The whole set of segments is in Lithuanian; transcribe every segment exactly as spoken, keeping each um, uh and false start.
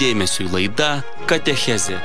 dėmesiui laida Katechezė.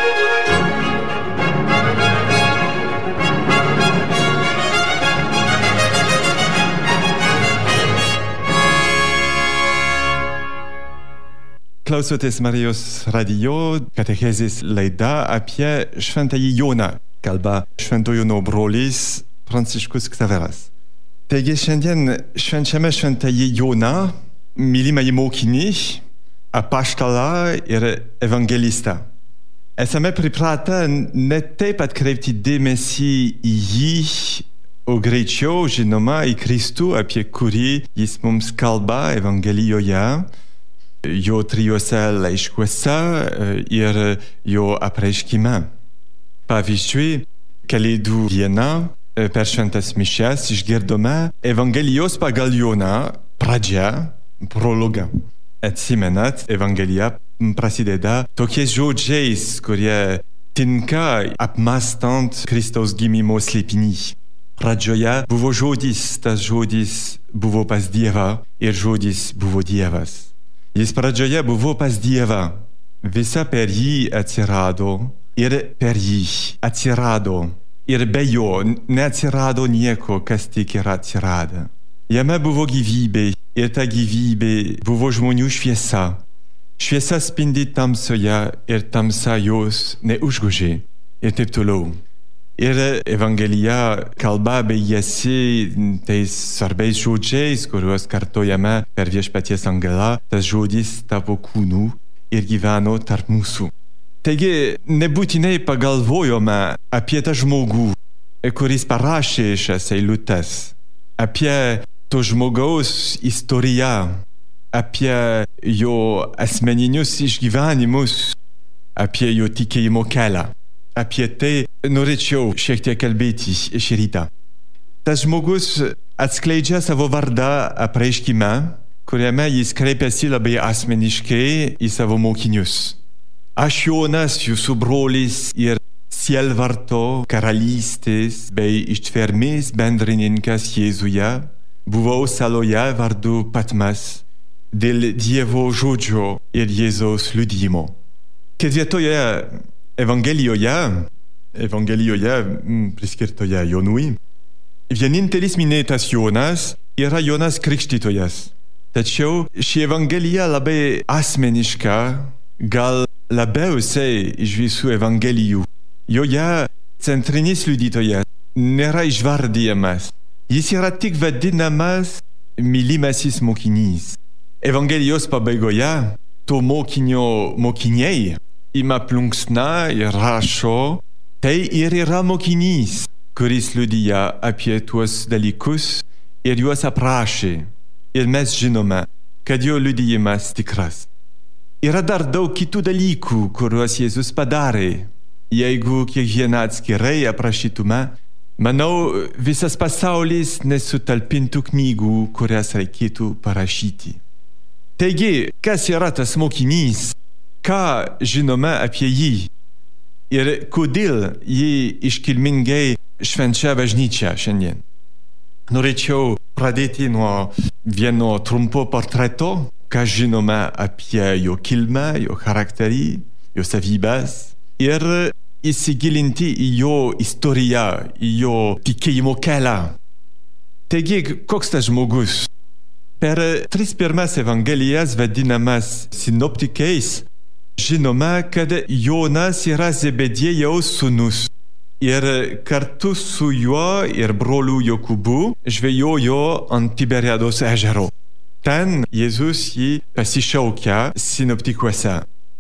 Klausotės Marijos radijo katechezės laida apie šventąjį Joną, kalba švento Jono brolis Pranciškus Ksaveras. Taigi šiandien švenčiame šventąjį Joną, mylimąjį mokinį, apaštalą ir evangelistą. Esame pripratę ne taip atkreipti dėmesį į jį, o greičiau žinoma į Kristų, apie kurį jis mums kalba Evangelijoje, jo trijuose laiškuose ir jo apreiškime. Pavyzdžiui, Kalėdų dieną per šventas mišias išgirdome Evangelijos pagal Joną pradžią, prologą. Atsimenat, Evangelija prasideda tokiais žodžiais, kurie tinka apmąstant Kristaus gimimo slėpinį. Pradžioje buvo žodis, tas žodis buvo pas Dievą ir žodis buvo Dievas. Jis pradžioje buvo pas Dievą, visa per jį atsirado ir per jį atsirado. Ir be jo neatsirado nieko, kas tik yra atsiradę. Jame buvo gyvybė ir ta gyvybė buvo žmonių šviesa. Šviesa spindi tamsoje ir tamsa jos neužgožė ir taip toliau. Ir Evangelija kalba baigiasi tais svarbiais žodžiais, kuriuos kartojame per viešpaties angelą. Tas žodis tapo kūnu ir gyveno tarp mūsų. Taigi nebūtinai pagalvojome apie tą žmogų, kuris parašė šias eilutes, apie to žmogaus istoriją, apie jo asmeninius išgyvenimus, apie jo tikėjimo kelią. Apie tai norėčiau šiek tiek kalbėti šį rytą. Tas žmogus atskleidžia savo vardą apreiškime, kuriame jis kreipiasi labai asmeniškai į savo mokinius. Aš Jonas, jūsų brolis ir sielvarto karalystės bei ištvermės bendrininkas Jėzuje, buvau saloje vardu Patmas dėl Dievo žodžio ir Jėzaus liudijimo. Ketvirtoje Evangelijoje, Evangelijoje priskirtoje Jonui, vienintelis minėtas Jonas yra Jonas Krikštytojas. Tačiau ši Evangelija labai asmeniška, gal labiausiai iš visų Evangelijų. Joje centrinis liudytojas nėra išvardijamas. Jis yra tik vadinamas mylimasis mokinys. Evangelijos pabaigoje to mokinio mokiniai ima plunksną ir rašo, tai ir yra mokinys, kuris liudija apie tuos dalykus ir juos aprašė. Ir mes žinome, kad jo liudijimas tikras. Yra dar daug kitų dalykų, kuriuos Jėzus padarė. Jeigu kiekvieną atskirai aprašytume, manau, visas pasaulis nesutalpintų knygų, kurias reikėtų parašyti. Taigi, kas yra tas mokinys? Ką žinome apie jį ir kodėl jį iškilmingai švenčia bažnyčia šiandien. Norėčiau pradėti nuo vieno trumpo portreto, ką žinome apie jo kilmę, jo charakterį, jo savybės ir įsigilinti į jo istoriją, į jo tikėjimo kelią. Taigi, koks tas žmogus? Per tris pirmas Evangelijas vadinamas sinoptikais, žinome, kad Jonas yra Zebediejaus sūnus ir kartu su juo ir broliu Jokūbu žvejojo ant Tiberiados ežero. Ten Jėzus jį pasišaukia sinoptikuose.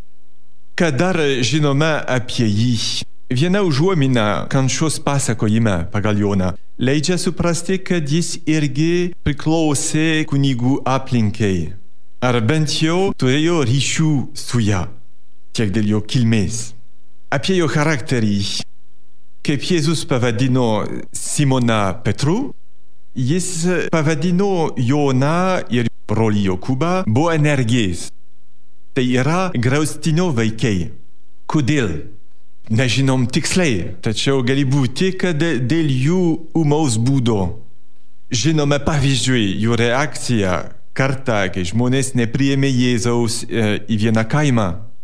Ką dar žinome apie jį? Viena užuomina kančios pasakojime pagal Joną leidžia suprasti, kad jis irgi priklausė kunigų aplinkai. Ar bent jau turėjo ryšių su ją. Tiek dėl jo kilmės. Apie jo charakterį. Kaip Jėzus pavadino Simoną Petru, jis pavadino Joną ir brolį Jokūbą Boanergės. Tai yra griaustinio vaikai. Kodėl? Nežinom tiksliai, tačiau gali būti, kad dėl jų ūmaus būdo. Žinome pavyzdžiui jų reakciją kartą, kai žmonės nepriėmė Jėzaus į vieną kaimą.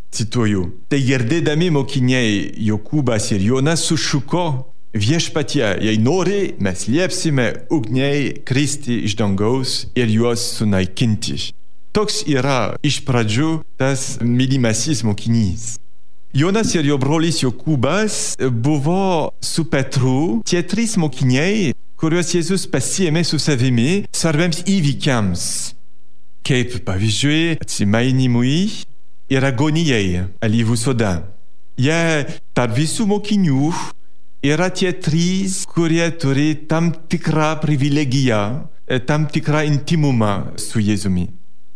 Cituoju. Tai girdėdami mokiniai Jokūbas ir Jonas sušuko: Viešpatie, jei nori, mes liepsime ugniai kristi iš dangaus ir juos sunaikinti. Toks yra iš pradžių tas mylimasis mokinys. Jonas ir jo brolis Jokūbas buvo su Petru tie trys mokiniai, kuriuos Jėzus pasiėmė su savimi svarbiems įvykiams, kaip pavyzdžiui atsimainimui ir agonijai alyvų sode. Jie tarp visų mokinių yra tie trys, kurie turi tam tikrą privilegiją, tam tikrą intimumą su Jėzumi.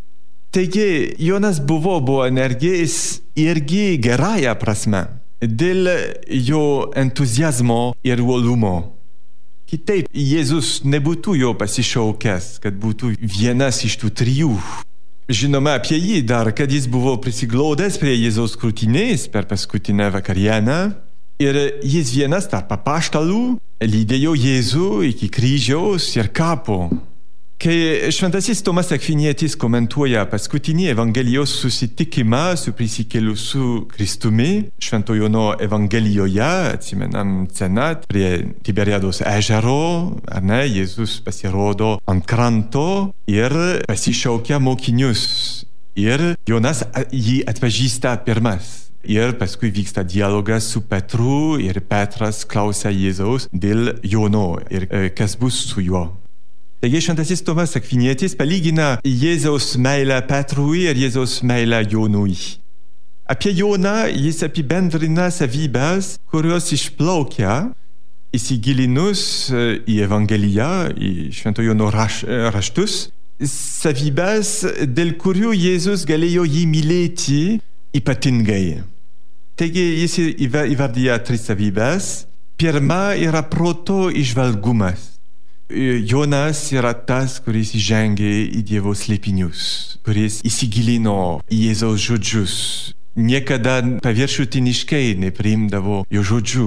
Taigi, Jonas buvo buvo energijais irgi gerąją prasme, dėl jo entuzijazmo ir uolumo. Kitaip, Jėzus nebūtų jo pasišaukęs, kad būtų vienas iš tų trijų. Žinoma apie jį dar, kad jis buvo prisiglaudęs prie Jėzaus krūtinės per paskutinę vakarienę ir jis vienas tarp apaštalų lydėjo Jėzų iki kryžiaus ir kapo. Kai šventasis Tomas Akvinietis komentuoja paskutinį Evangelijos susitikimą su prisikėlusiu Kristumi, Švento Jono Evangelijoje, atsimenam sceną prie Tiberiados ežero, ar ne, Jėzus pasirodo ant kranto ir pasišaukia mokinius. Ir Jonas jį atpažįsta pirmas. Ir paskui vyksta dialogas su Petru ir Petras klausia Jėzaus dėl Jono ir kas bus su juo. Taigi šventasis Tomas Akvinietis palygina Jėzaus meilę Petrui ir Jėzaus meilę Jonui. Apie Joną jis apibendrina savybes, kurios išplaukia įsigilinus į Evangeliją, į Švento Jono raš, raštus, savybes, dėl kurių Jėzus galėjo jį mylėti ypatingai. Taigi jis įvardyja tris savybes. Pirma yra proto įžvalgumas. Jonas yra tas, kuris įžengė į Dievo slėpinius, kuris įsigilino į Jėzaus žodžius. Niekada paviršutiniškai nepriimdavo jo žodžių.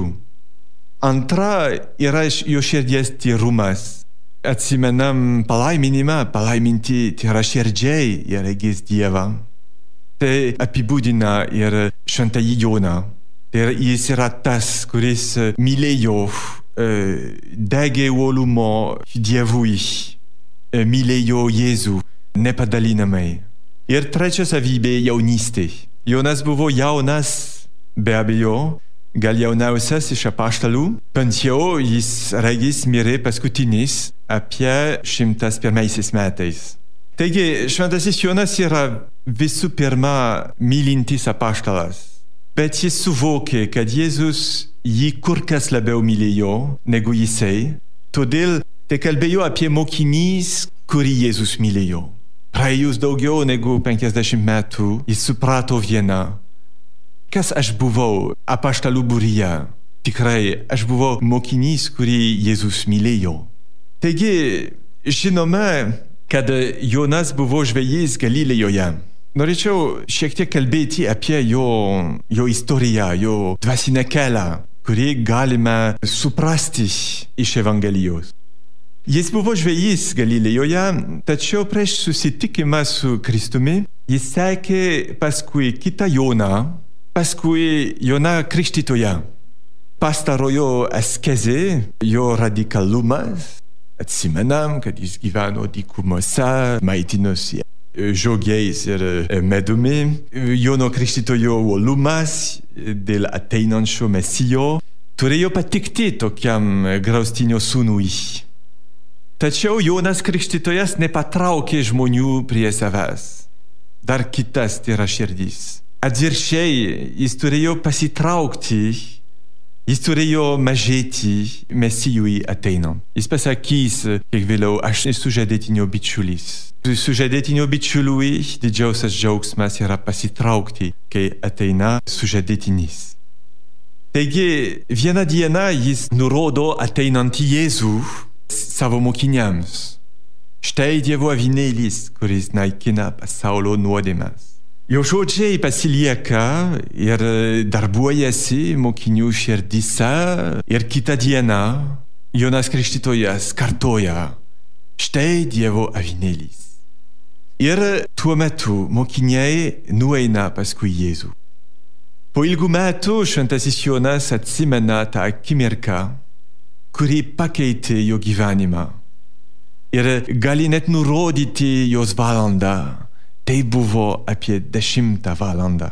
Antra yra jo širdies tyrumas. Atsimenam palaiminimą, palaiminti tyra širdžiai ir regės Dievą. Tai apibūdina ir šventąjį Joną. Tai jis yra tas, kuris mylėjo, degė uolumo Dievui, mylėjo Jėzų nepadalinamai. Ir trečia savybė – jaunystė. Jonas buvo jaunas, be abejo, gal jauniausias iš apaštalų. Pensijo jis regis mirė paskutinis apie šimtas pirmaisiais metais. Taigi, šventasis Jonas yra visų pirma mylintis apaštalas. Bet jis suvokė, kad Jėzus jį kur kas labiau mylėjo negu jisai, todėl te kalbėjo apie mokinys, kurį Jėzus mylėjo. Praėjus daugiau negu penkiasdešimt metų, jis suprato vieną. Kas aš buvau apaštalų būryje? Tikrai, aš buvau mokinys, kurį Jėzus mylėjo. Taigi, žinome, kad Jonas buvo žvejys Galilėjoje. Norėčiau šiek tiek kalbėti apie jo, jo istoriją, jo dvasinę kelią, kurį galime suprasti iš Evangelijos. Jis buvo žvejys Galilėjoje, tačiau prieš susitikimą su Kristumi jis sekė paskui kitą Joną, paskui Joną Krikštytoją. Pastarojo askezė, jo radikalumas, atsimenam, kad jis gyveno dykumose, maitinosi žiogiais ir medumi. Jono Krikštytojo uolumas dėl ateinančio Mesijo turėjo patikti tokiam graustinio sūnui. Tačiau Jonas Krikštytojas nepatraukė žmonių prie savęs. Dar kitas yra širdis. Atvirkščiai, jis turėjo pasitraukti, jis turėjo mažėti Mesijui ateinant. Jis pasakys, kiek vėliau, aš esu sužadėtinio bičiulis. Sužadėtinio bičiuliui didžiausias džiaugsmas yra pasitraukti, kai ateina sužadėtinis. Taigi, vieną dieną jis nurodo ateinantį Jėzų savo mokiniams. Štai Dievo avinėlis, kuris naikina pasaulio nuodėmes. Jo žodžiai pasilieka ir darbuojasi mokinių širdyse ir kitą dieną Jonas Krikštytojas kartoja: štai Dievo avinėlis. Ir tuo metu mokiniai nueina paskui Jėzų. Po ilgų metų šventasis Jonas atsimena tą akimirką, kuri pakeitė jo gyvenimą. Ir gali net nurodyti jos valandą. Tai buvo apie dešimtą valandą.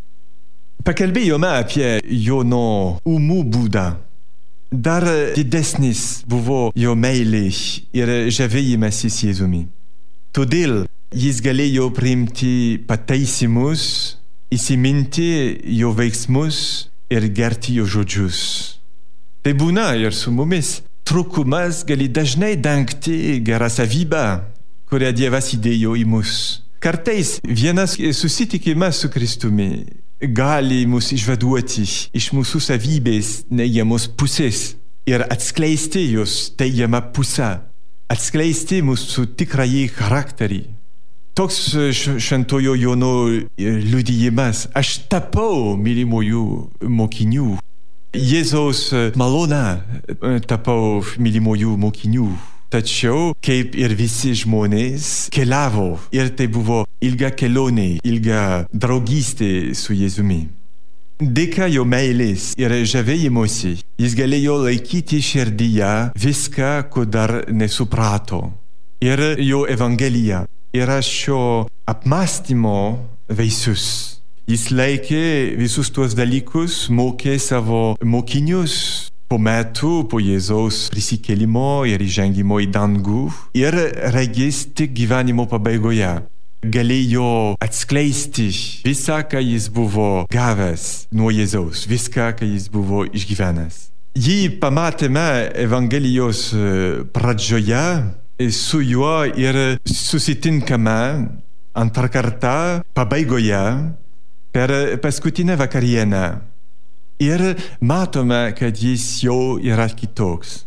Pakalbėjome apie Jono ūmų būdą. Dar didesnis buvo jo meilė ir žavėjimasis Jėzumi. Todėl jis galėjo priimti pataisimus, įsiminti jo veiksmus ir gerti jo žodžius. Tai būna ir su mumis. Trūkumas gali dažnai dengti gerą savybę, kurią Dievas įdėjo į mus. Kartais vienas susitikimas su Kristumi gali mus išvaduoti iš mūsų savybės neigiamos pusės ir atskleisti jos teigiamą pusę, atskleisti mūsų tikrąjį charakterį. Toks šventojo Jono liudijimas: aš tapau mylimųjų mokinių. Jėzaus malona tapau mylimųjų mokinių. Tačiau, kaip ir visi žmonės, keliavo ir tai buvo ilga kelionė, ilga draugystė su Jėzumi. Dėka jo meilės ir žavėjimosi, jis galėjo laikyti širdyje viską, ko dar nesuprato. Ir jo evangelija yra šio apmąstymo vaisius. Jis laikė visus tuos dalykus, mokė savo mokinius po metų, po Jėzaus prisikėlimo ir įžengimo į dangų, ir regis tik gyvenimo pabaigoje galėjo atskleisti visą, ką jis buvo gavęs nuo Jėzaus, viską, ką jis buvo išgyvenęs. Jį pamatėme Evangelijos pradžioje, su juo ir susitinkame antrą kartą pabaigoje per paskutinę vakarienę. Ir matome, kad jis jau yra kitoks.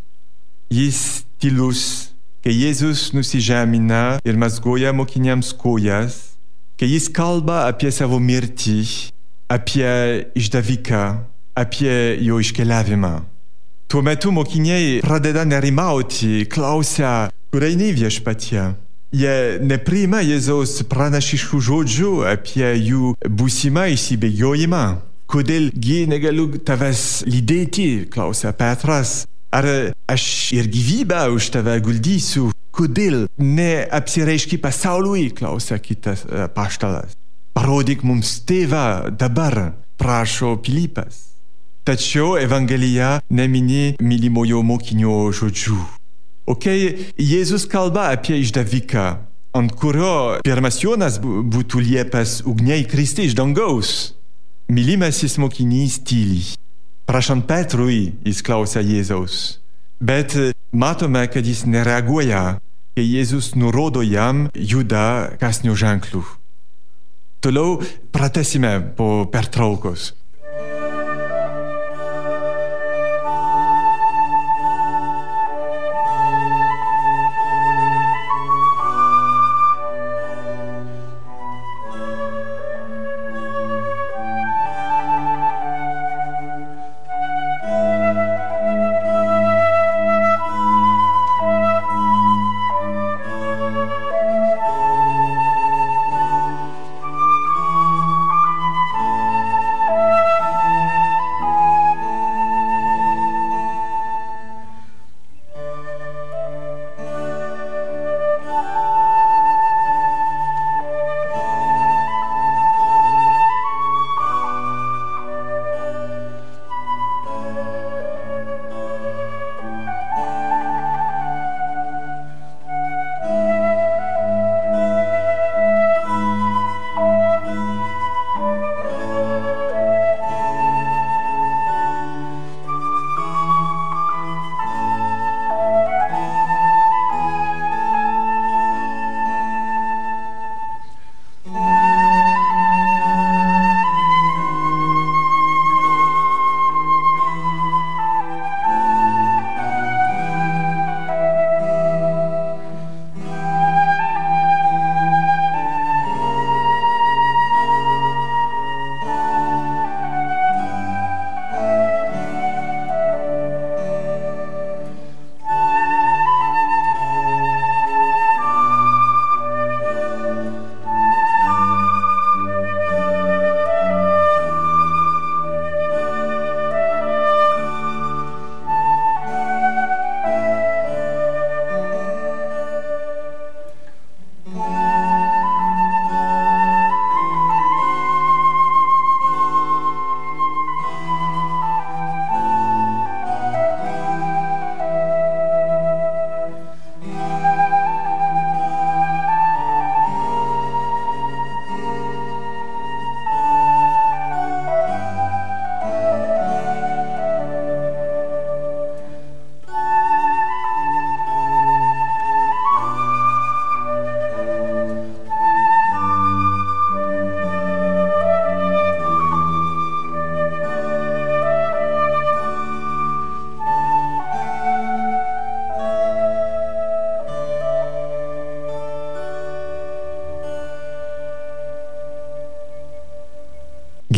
Jis tylus, kai Jėzus nusižemina ir mazgoja mokiniams kojas, kai jis kalba apie savo mirtį, apie išdaviką, apie jo iškeliavimą. Tuo metu mokiniai pradeda nerimauti, klausia, kur eini Viešpatie. Jie nepriima Jėzaus pranašiškų žodžių apie jų būsimą įsibėgiojimą. Kodėlgi negaliu tavęs lydėti, klausia Petras. Ar aš ir gyvybę už tave guldysiu? Kodėl neapsireiški pasauliui, klausia kitas apaštalas. Parodyk mums tėvą dabar, prašo Pilypas. Tačiau Evangelija nemini mylimojo mokinio žodžių. O kai Jėzus kalba apie išdaviką, ant kurio pirmas Jonas būtų liepęs ugniai kristi iš dangaus, mylimasis mokinys tyli. Prašant Petrui, jis klausia Jėzaus. Bet matome, kad jis nereaguoja, kai Jėzus nurodo jam Judą kąsnio ženklų. Toliau pratęsime po pertraukos.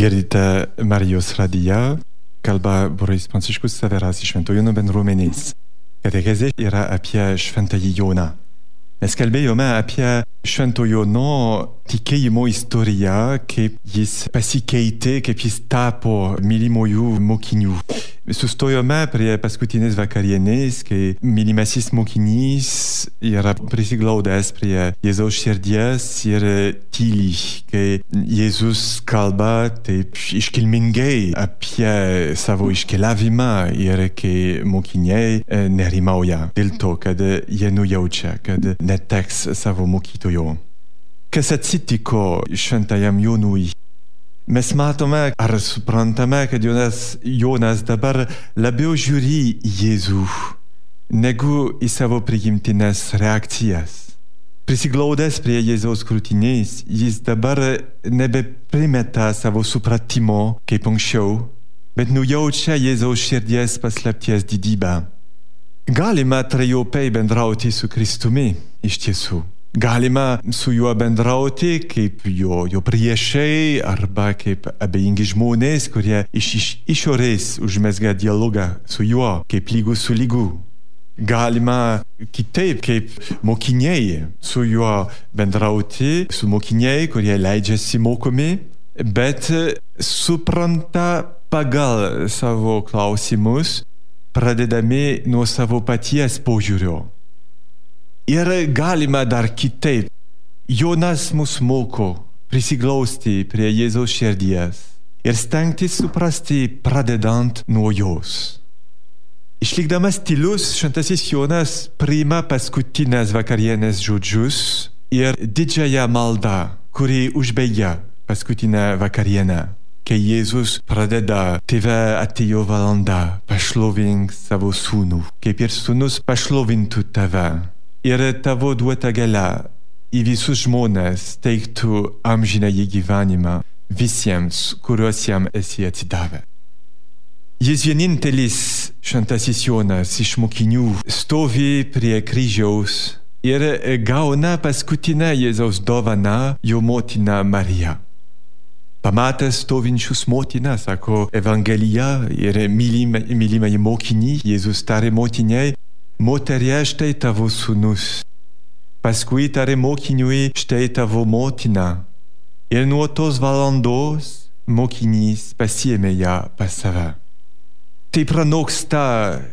Girdite Marijos radiją, kalba Brolys Pranciškus Ksaveras iš Šventojo Jono bendruomenės. Katechezė yra apie Šventąjį Joną. Mes kalbėjome apie Šventojo Jono tikėjimo istoriją, kaip jis pasikeitė, kaip jis tapo mylimųjų mokinių. Sustojome prie paskutinės vakarienės, kai mylimasis mokinys yra prisiglaudęs prie Jėzaus širdies ir tyli, kai Jėzus kalba taip iškilmingai apie savo iškeliavimą ir kai mokiniai nerimauja dėl to, kad jie nujaučia, kad neteks savo mokytojo. Kas atsitiko Šventajam Jonui? Mes matome ar suprantame, kad Jonas, Jonas dabar labiau žiūri į Jėzų negu į savo prigimtines reakcijas. Prisiglaudęs prie Jėzaus krūtinės, jis dabar nebeprimeta savo supratimo kaip anksčiau, bet nujaučia Jėzaus širdies paslapties didybę. Galima trejopai bendrauti su Kristumi, iš tiesų. Galima su juo bendrauti kaip jo, jo priešai arba kaip abejingi žmonės, kurie iš, iš išorės užmezga dialogą su juo, kaip lygus su lygu. Galima kitaip kaip mokiniai su juo bendrauti, su mokiniai, kurie leidžiasi mokomi, bet supranta pagal savo klausimus, pradedami nuo savo paties požiūrio. Ir galima dar kitaip. Jonas mus moko prisiglausti prie Jėzaus širdies ir stengtis suprasti pradedant nuo jos. Išlikdamas tylus, šventasis Jonas priima paskutinės vakarienės žodžius ir didžiąją maldą, kuri užbaigia paskutinę vakarienę. Kai Jėzus pradeda, tėve atėjo valanda, pašlovink savo sūnų, kaip ir sūnus pašlovintų tave. Ir tavo duota galia į visus žmones teiktų amžinąjį gyvenimą visiems, kuriuos jam esi atsidavę. Jis vienintelis šventasis Jonas iš mokinių stovi prie kryžiaus ir gauna paskutinę Jėzaus dovaną, jo motiną Mariją. Pamatęs stovinčius motiną, sako Evangelija ir mylimąjį mokinį, Jėzus tarė motiniai, moterie, štai tavo sūnus. Paskui tarė mokiniui, štai tavo motina. Ir nuo tos valandos mokinys pasiėmė ją pas save. Tai pranoksta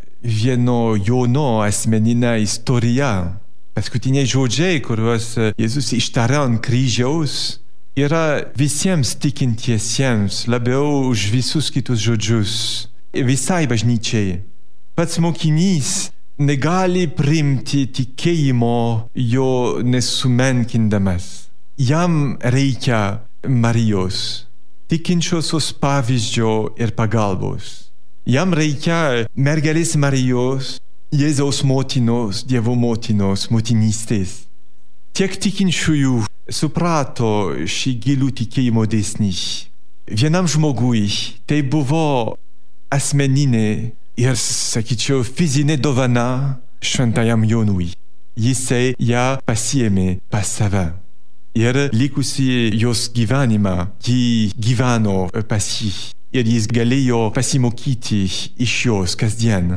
vieno Jono asmeninę istoriją. Paskutiniai žodžiai, kuriuos Jėzus ištarė ant kryžiaus, yra visiems tikintiesiems labiau už visus kitus žodžius. Visai bažnyčiai. Pats mokinys negali priimti tikėjimo jo nesumenkindamas. Jam reikia Marijos, tikinčiosios pavyzdžio ir pagalbos. Jam reikia mergelės Marijos, Jėzaus motinos, Dievo motinos, motinystės. Tiek tikinčiųjų suprato šį gilų tikėjimo dėsnį. Vienam žmogui tai buvo asmeninė ir, sakyčiau, fizinė dovana Šventajam Jonui. Jisai ją pasiėmė pas save. Ir likusį jos gyvenimą jį gyveno pas jį. Ir jis galėjo pasimokyti iš jos kasdien.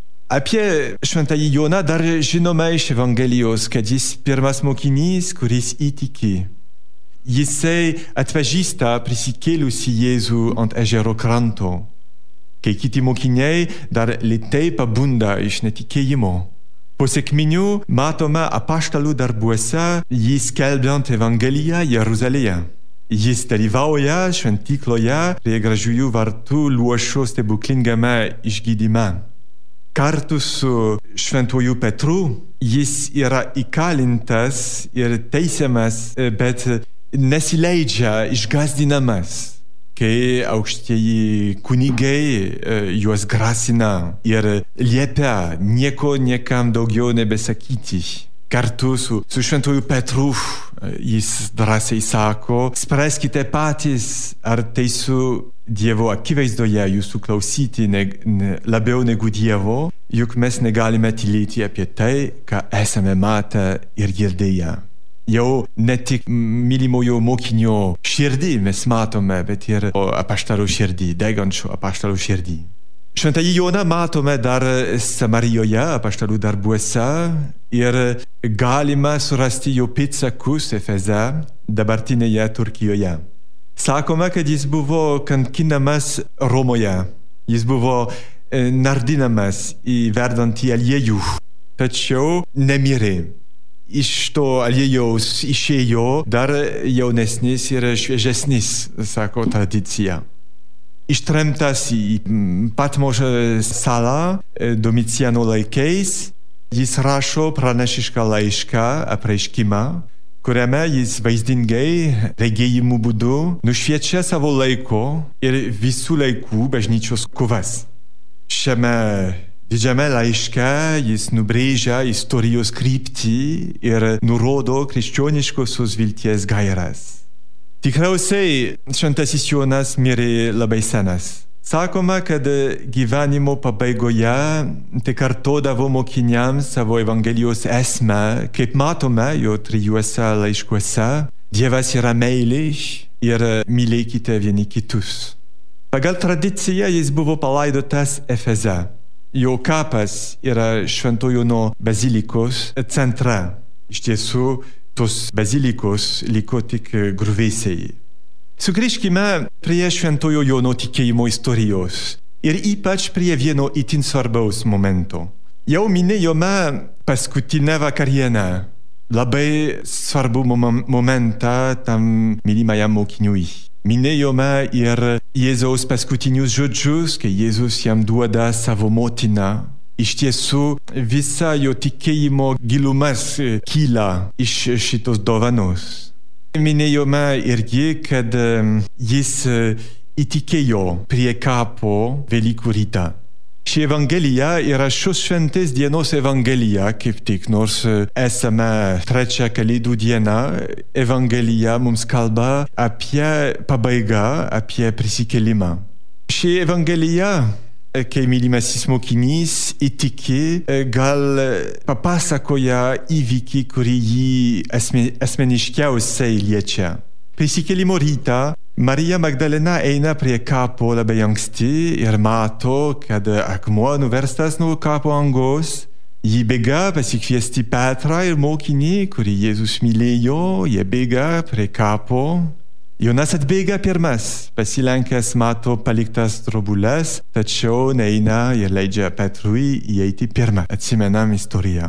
Apie Šventąjį Joną dar žinome iš Evangelijos, kad jis pirmas mokinys, kuris įtiki. Jisai atpažįsta prisikėlusį Jėzų ant ežero kranto. Kai kiti mokiniai dar lėtai pabunda iš netikėjimo. Po sekminių matome apaštalų darbuose jį skelbiant Evangeliją Jeruzalėje. Jis dalyvauja šventykloje prie gražiųjų vartų Luošo stebuklingame išgydyme. Kartu su šventuoju Petru jis yra įkalintas ir teisiamas, bet nesileidžia išgąsdinamas. Kai aukštieji kunigai juos grasina ir liepia nieko niekam daugiau nebesakyti. Kartu su, su šventuoju Petru jis drąsiai sako, spręskite patys, ar teisų Dievo akivaizdoje jūsų klausyti ne, ne, labiau negu Dievo, juk mes negalime tylėti apie tai, ką esame matę ir girdėję. Jau ne tik mylimojo mokinio širdį mes matome, bet ir apaštalų širdį, degančio apaštalų širdį. Šventąjį Joną matome dar Samarijoje, apaštalų darbuose, ir galima surasti jo pėdsakus Efeze, dabartinėje Turkijoje. Sakoma, kad jis buvo kankinamas Romoje. Jis buvo nardinamas į verdantį aliejų, tačiau nemirė. Iš to aliejaus išėjo dar jaunesnis ir šviežesnis, sako tradicija. Ištremtas į Patmožo salą Domiciano laikais, jis rašo pranašišką laišką, apreiškimą, kuriame jis vaizdingai regėjimų būdu nušviečia savo laiko ir visų laikų bažnyčios kovas. Šiame didžiame laiške jis nubrėžia istorijos kryptį ir nurodo krikščioniškosios vilties gaires. Tikriausiai šventasis Jonas mirė labai senas. Sakoma, kad gyvenimo pabaigoje tai kartodavo mokiniams savo Evangelijos esmę, kaip matome jo trijuose laiškuose. Dievas yra meilė ir mylėkite vieni kitus. Pagal tradiciją jis buvo palaidotas Efeze. Jo kapas yra Švento Jono bazilikos centre. Iš tiesų, tos bazilikos liko tik griuvėsiai. Sugrįžkime prie Šventojo Jono tikėjimo istorijos ir ypač prie vieno itin svarbaus momento. Jau minėjome paskutinę vakarienę, labai svarbų momentą tam mylimajam mokiniui. Minėjome ir Jėzaus paskutinius žodžius, kai Jėzus jam duoda savo motiną. Iš tiesų, visa jo tikėjimo gilumas kyla iš šitos dovanos. Minėjome irgi, kad jis įtikėjo prie kapo Velykų rytą. Ši Evangelija yra šios šventės dienos Evangelija, kaip tik, nors esame trečią Kalėdų dieną, Evangelija mums kalba apie pabaigą, apie prisikėlimą. Ši Evangelija, kai mylimasis mokinys įtiki, gal papasakoja įvykį, kurį jį asmen, asmeniškiausiai liečia. Prisikėlimo rytą Marija Magdalena eina prie kapo labai anksti ir mato, kad akmuo nuverstas nuo kapo angos. Ji bėga pasikviesti Petrą ir mokinį, kurį Jėzus mylėjo, jie bėga prie kapo. Jonas atbėga pirmas, pasilenkęs mato paliktas drobules, tačiau neina ir leidžia Petrui įeiti pirmą. Atsimenam istoriją.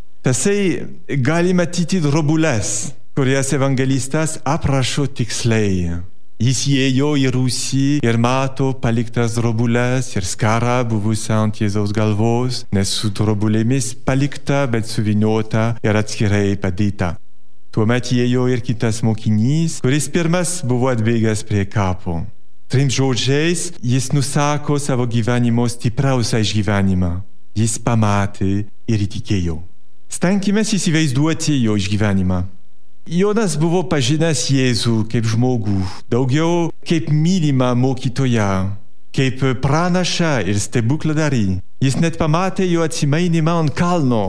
Tasai gali matyti drobules, kurias evangelistas aprašo tiksliai. Jis įėjo į rūsį ir mato paliktas drobules ir skarą buvusią ant Jėzaus galvos, nes su drobulėmis palikta, bet suvyniota ir atskirai padėta. Tuomet įėjo ir kitas mokinys, kuris pirmas buvo atbėgęs prie kapo. Trim žodžiais jis nusako savo gyvenimo stipriausią išgyvenimą. Jis pamatė ir įtikėjo. Stenkimės įsivaizduoti jo išgyvenimą. Jonas buvo pažinęs Jėzų kaip žmogų, daugiau kaip mylimą mokytoją, kaip pranašą ir stebukladarį. Jis net pamatė jo atsimainimą ant kalno.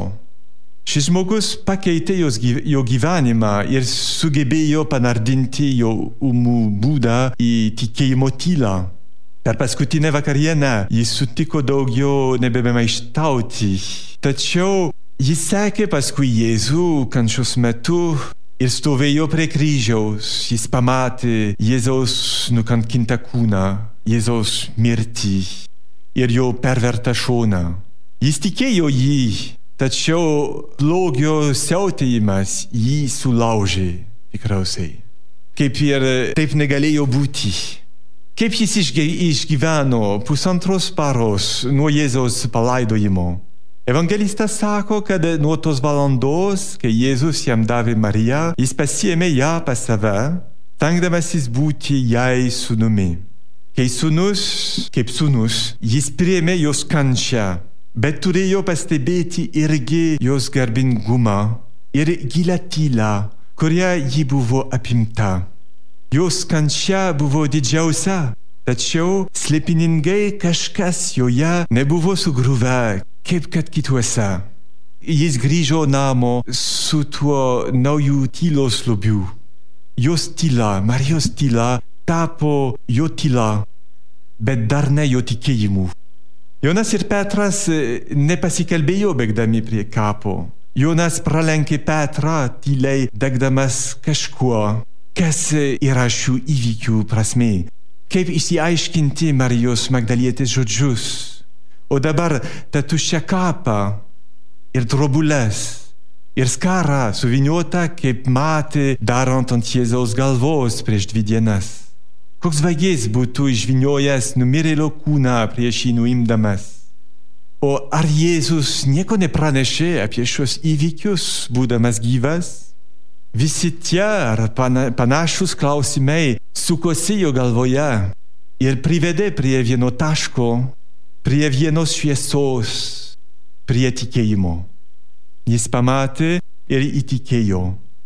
Šis žmogus pakeitė jo gyvenimą ir sugebėjo panardinti jo ūmų būdą į tikėjimo tylą. Per paskutinę vakarienę jis sutiko daugiau nebemaištauti, tačiau jis sekė paskui Jėzų kančios metu ir stovėjo prie kryžiaus. Jis pamatė Jėzaus nukankintą kūną, Jėzaus mirtį ir jo pervertą šoną. Jis tikėjo jį, tačiau blogio siautėjimas jį sulaužė tikriausiai. Kaip ir taip negalėjo būti. Kaip jis išgyveno pusantros paros nuo Jėzaus palaidojimo. Evangelistas sako, kad nuo tos valandos, kai Jėzus jam davė Mariją, jis pasiėmė ją pas save, stengdamasis būti jai sūnumi. Kai sūnus, kaip sūnus, jis priėmė jos kančią, bet turėjo pastebėti irgi jos garbingumą ir gilią tylą, kuria ji buvo apimta. Jos kančia buvo didžiausia, tačiau slėpiningai kažkas joje nebuvo sugriuvę, kaip kad kituose. jis grįžo namo su tuo nauju tylos lobiu. Jos tyla, Marijos tyla, tapo jo tyla, bet dar ne jo tikėjimu. Jonas ir Petras nepasikalbėjo bėgdami prie kapo. Jonas pralenkė Petrą tyliai degdamas kažkuo, kas yra šių įvykių prasmė. Kaip išsiaiškinti Marijos Magdalietės žodžius. O dabar ta tuščia kapa ir drobules ir skara suvyniota, kaip matė darant ant Jėzaus galvos prieš dvi dienas. Koks vaigės būtų išvyniojęs numirėlio kūną prieš jį nuimdamas. O ar Jėzus nieko nepranešė apie šios įvykius, būdamas gyvas? Visi tie ar panašus klausimai sukosi jo galvoje ir privedė prie vieno taško, prie vienos šviesos, prie tikėjimo. Jis pamatė ir įtikėjo.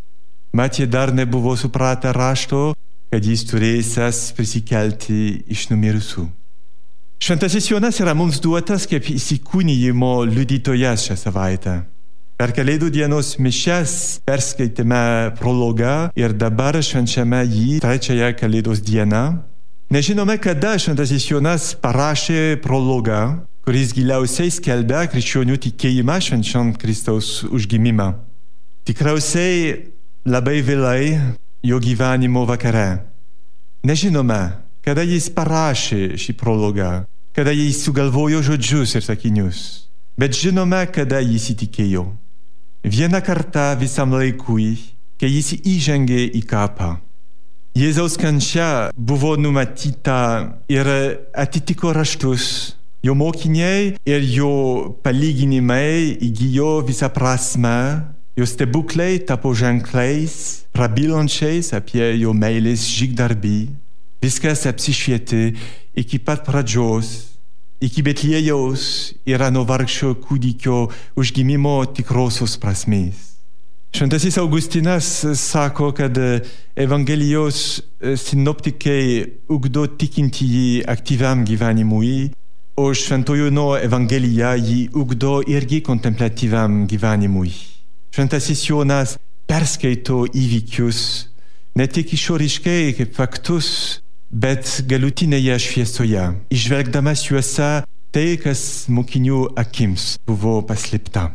Mat jie dar nebuvo supratę rašto, kad jis turėsęs prisikelti iš numirusių. Šventasis Jonas yra mums duotas kaip įsikūnijimo liudytojas šią savaitę. Per Kalėdų dienos mišias perskaitėme prologą ir dabar švenčiame jį trečiąją Kalėdos dieną. Nežinome, kada šventasis Jonas parašė prologą, kuris giliausiai skelbia krikščionių tikėjimą švenčiant Kristaus užgimimą. Tikriausiai labai vėlai jo gyvenimo vakare. Nežinome, kada jis parašė šį prologą, kada jis sugalvojo žodžius ir sakinius, bet žinome, kada jis įtikėjo. Vieną kartą visam laikui, kai jis įžengė į kapą. Jėzaus kančia buvo numatyta ir atitiko raštus. Jo mokiniai ir jo palyginimai įgijo visą prasmę, jo stebuklai tapo ženklais, prabylančiais apie jo meilės žygdarbį. Viskas apsišvietė iki pat pradžios, iki Betliejaus ir ano vargšo kūdikio užgimimo tikrosios prasmės. Šventasis Augustinas sako, kad Evangelijos sinoptikai ugdo tikintįjį aktyviam gyvenimui, o Šventojo Jono Evangelija jį ugdo irgi kontemplatyviam gyvenimui. Šventasis Jonas perskaito įvykius ne tik išoriškai kaip faktus, bet galutinėje šviesoje, įžvelgdamas juose tai, kas mokinių akims buvo paslėpta.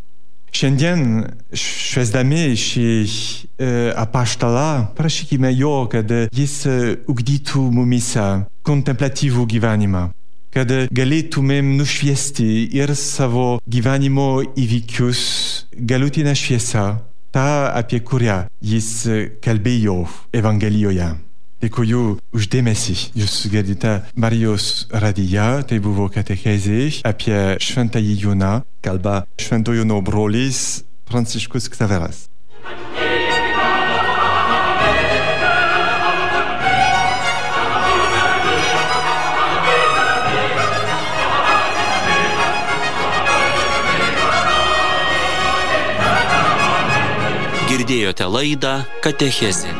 Šiandien švęsdami šį e, apaštalą prašykime jo, kad jis ugdytų mumyse kontemplatyvų gyvenimą, kad galėtumėm nušviesti ir savo gyvenimo įvykius galutinę šviesą, tą, apie kurią jis kalbėjo Evangelijoje. Dėkoju už dėmesį. Jūs girdite Marijos radiją, tai buvo katechezė apie šventąjį Joną, kalba Šventojo Jono brolis Pranciškus Ksaveras. Girdėjote laidą Katechezė.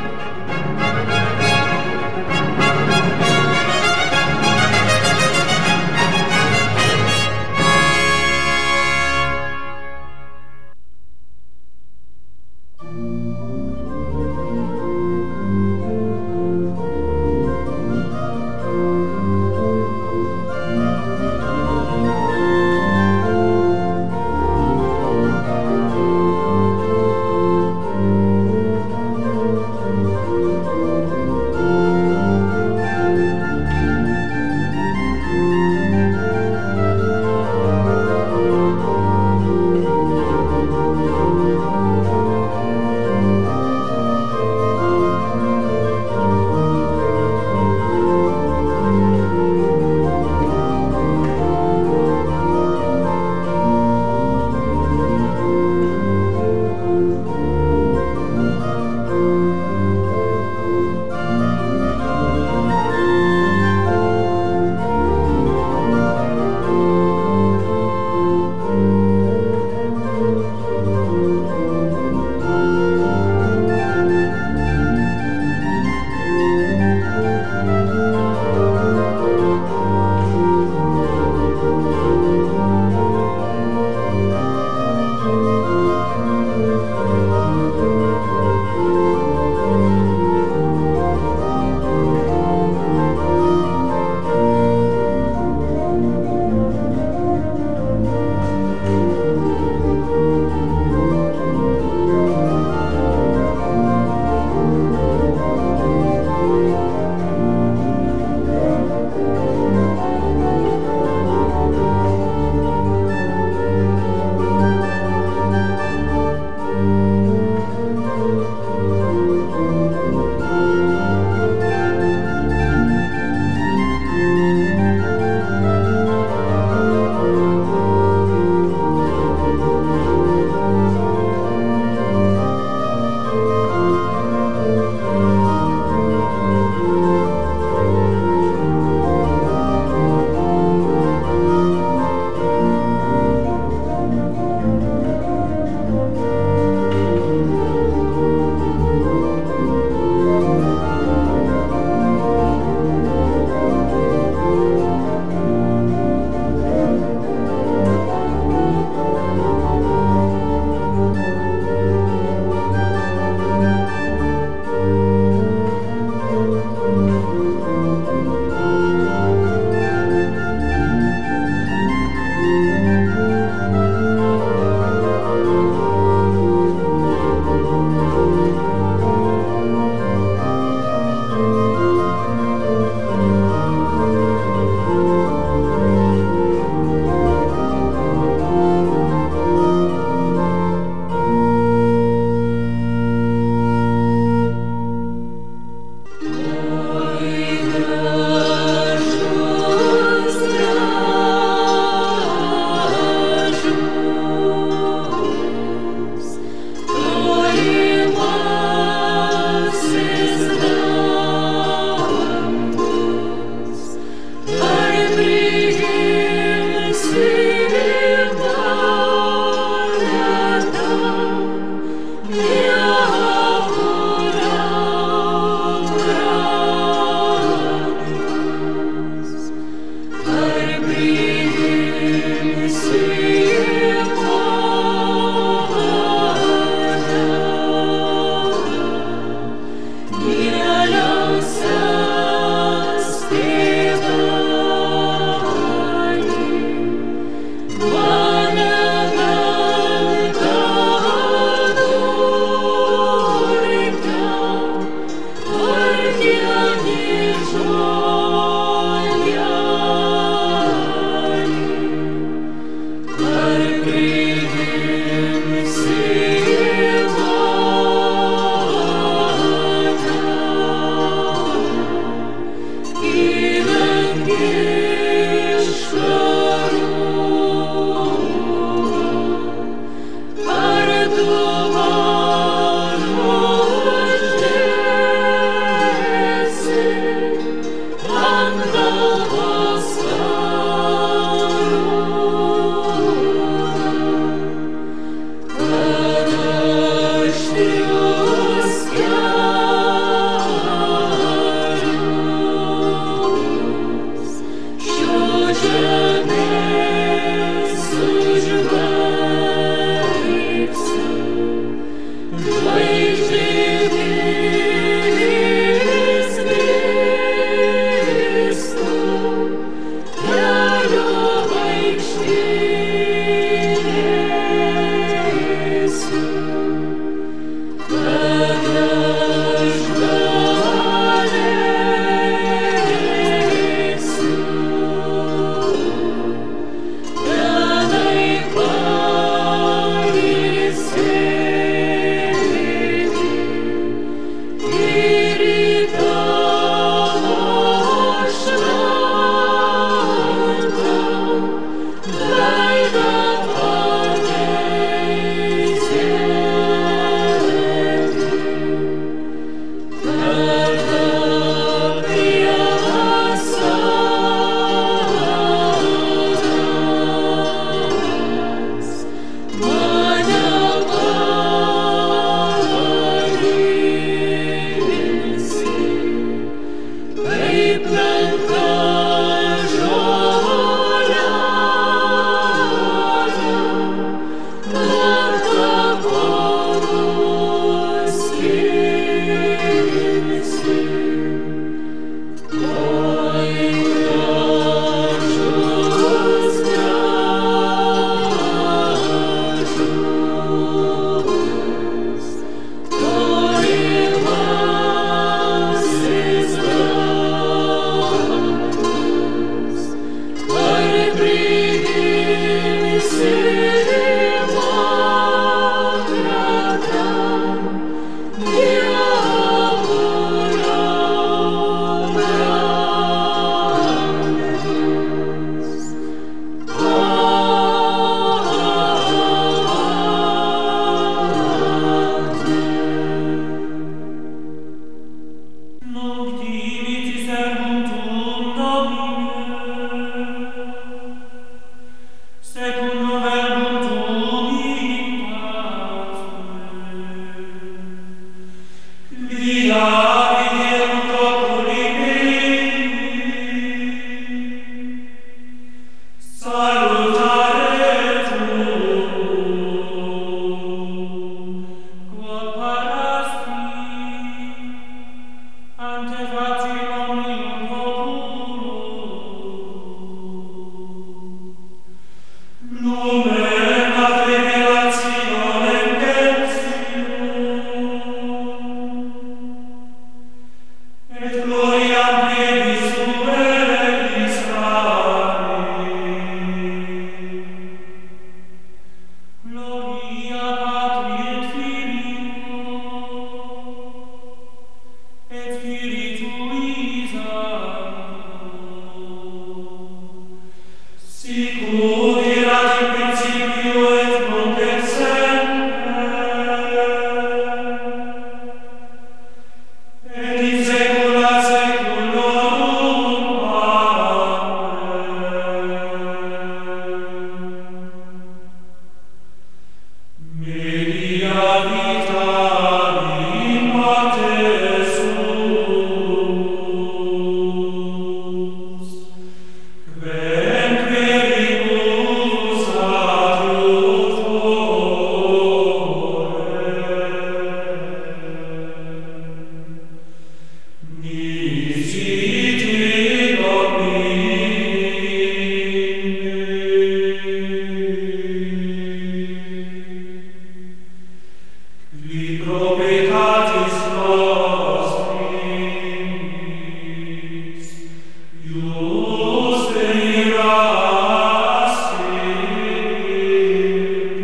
Media